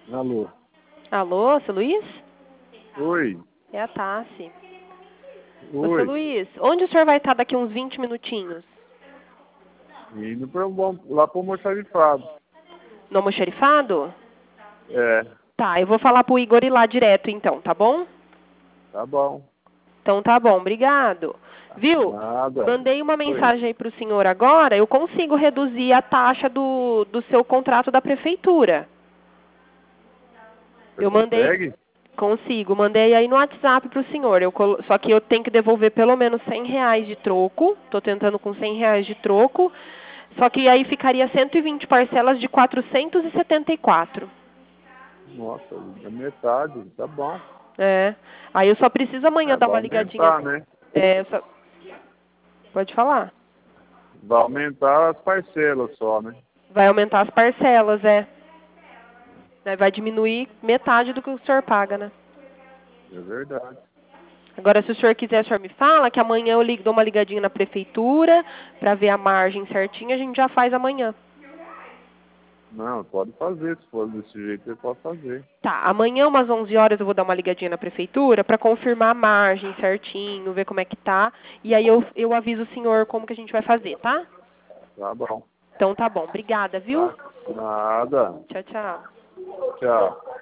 Alô? Alô, seu Luiz? Oi? É a Tassi. Ô, seu Oi? Luiz, onde o senhor vai estar daqui uns 20 minutinhos? Indo lá pro almoxarifado. No almoxarifado? É, Tá, eu vou falar pro Igor ir lá direto então, tá bom? tá bom. Então tá bom, obrigado. Viu? Nada. Mandei uma Oi. mensagem aí pro senhor agora, eu consigo reduzir a taxa do seu contrato da prefeitura. Você Eu mandei, consegue? mandei aí no WhatsApp pro senhor. Só que eu tenho que devolver pelo menos R$ 100 de troco. Tô tentando com R$ 100 de troco. Só que aí ficaria 120 parcelas de 474. Nossa, é metade. Tá bom. É. Aí eu só preciso amanhã É, dar vai uma ligadinha. aumentar, né? Pode falar. Vai aumentar as parcelas só, né? Vai aumentar as parcelas, é. Aí vai diminuir metade do que o senhor paga, né? É verdade. Agora, se o senhor quiser, o senhor me fala que amanhã eu dou uma ligadinha na prefeitura para ver a margem certinha, a gente já faz amanhã. Não, pode fazer. Se for desse jeito, você pode fazer. Tá, amanhã umas 11 horas eu vou dar uma ligadinha na prefeitura para confirmar a margem certinho, ver como é que tá. E aí eu aviso o senhor como que a gente vai fazer, tá? Tá bom. Então tá bom, obrigada, viu? Tá. Nada. Tchau, tchau. Tchau.